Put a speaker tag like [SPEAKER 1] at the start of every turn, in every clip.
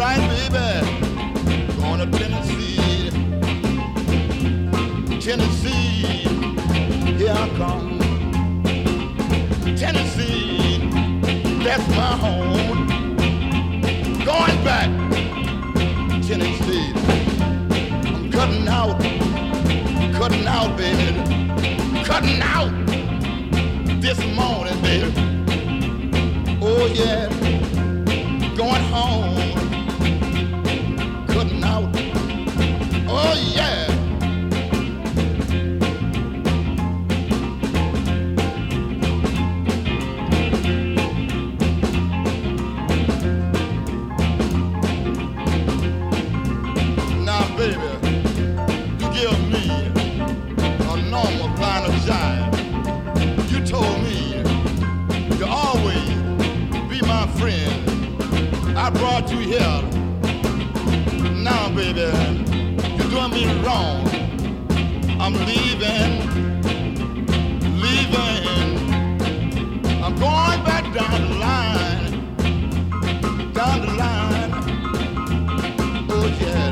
[SPEAKER 1] right, baby. Going to Tennessee. Tennessee, here I come. Tennessee, that's my home. Going back, Tennessee. I'm cutting out, baby. Cutting out this morning, baby. Oh yeah, going home. Cutting out. Oh yeah. I brought you here. Now, baby, you're doing me wrong. I'm leaving. I'm going back down the line. Oh, yeah.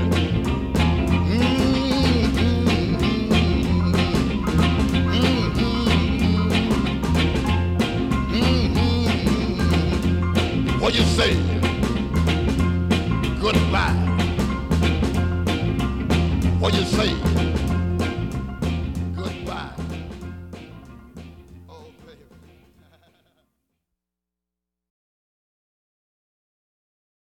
[SPEAKER 1] What you say? Goodbye. What you say?